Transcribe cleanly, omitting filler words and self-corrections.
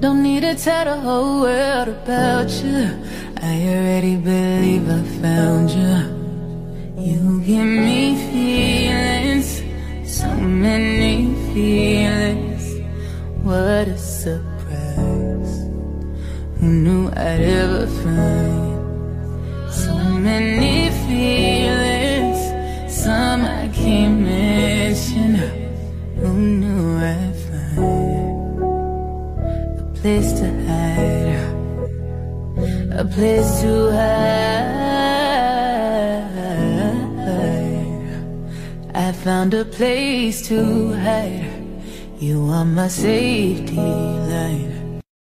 Don't need to tell the whole world about you. I already believe I found you. You give me feelings, so many feelings. What a surprise. Who knew I'd ever find so many feelings? Some I can't mention. Who knew I'd find a place to hide, a place to hide. I found a place to hide. You are my safety line.